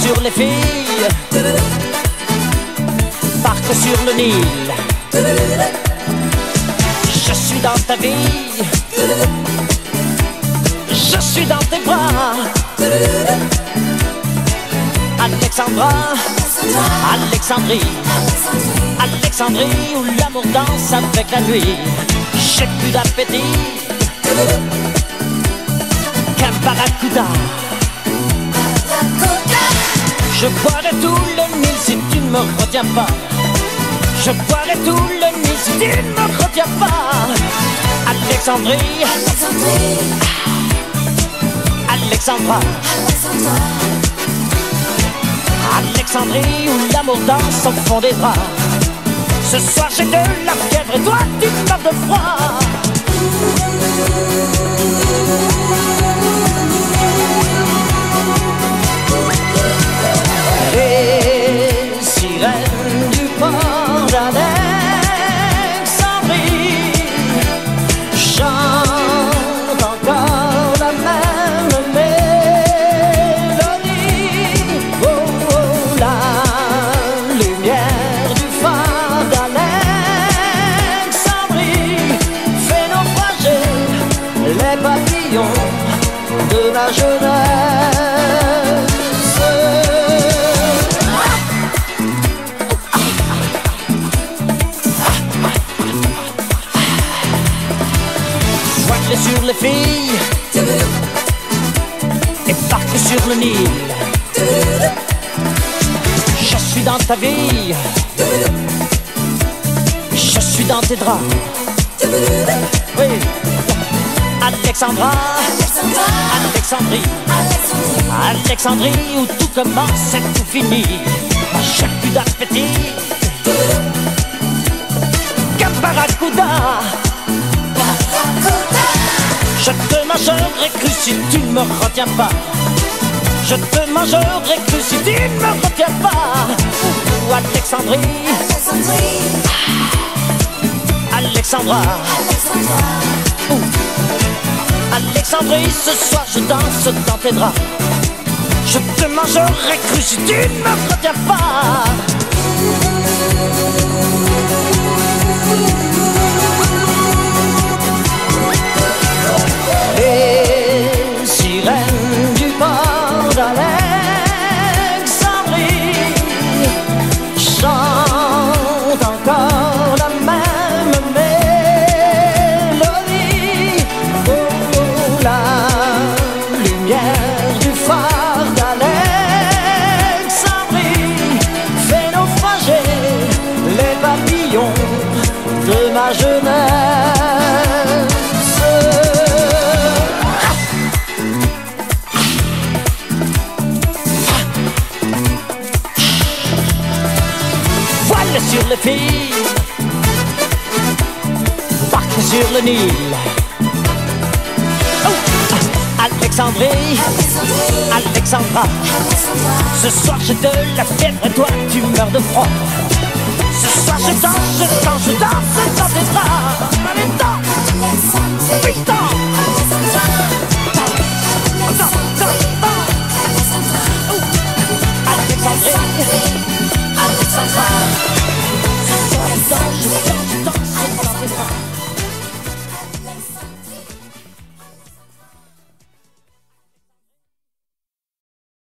sur les filles, parc sur le Nil. Je suis dans ta vie, je suis dans tes bras. Alexandra, Alexandrie, Alexandrie où l'amour danse avec la nuit. J'ai plus d'appétit qu'un barracuda. Je boirai tout le Nil si tu ne me retiens pas. Je boirai tout le Nil si tu ne me retiens pas. Alexandrie, Alexandra, Alexandrie où l'amour danse au fond des draps. Ce soir j'ai de la fièvre et toi tu meurs de froid. Les sirènes du port d'Alexandrie chantent encore la même mélodie. Oh, oh, la lumière du phare d'Alexandrie fait naufrager les papillons de la jeunesse. Sur les filles et parc sur le Nil. Je suis dans ta vie, je suis dans tes draps. Oui. Alexandra, Alexandrie, Alexandrie où tout commence et tout finit. J'ai plus d'appétit qu'un barracuda. Je te mangerai cru si tu ne me retiens pas. Je te mangerai cru si tu ne me retiens pas. Ou Alexandrie, Alexandra, Alexandrie, ce soir je danse dans tes draps. Je te mangerai cru si tu ne me retiens pas. Les sirènes du port d'Alexandrie chantent encore la même mélodie. Oh, oh, la lumière du phare d'Alexandrie fait naufrager les papillons de ma jeunesse. Sur les filles, parc sur le Nil. Oh, Alexandrie, Alexandra, ce soir j'ai de la fièvre et toi tu meurs de froid. Ce soir je danse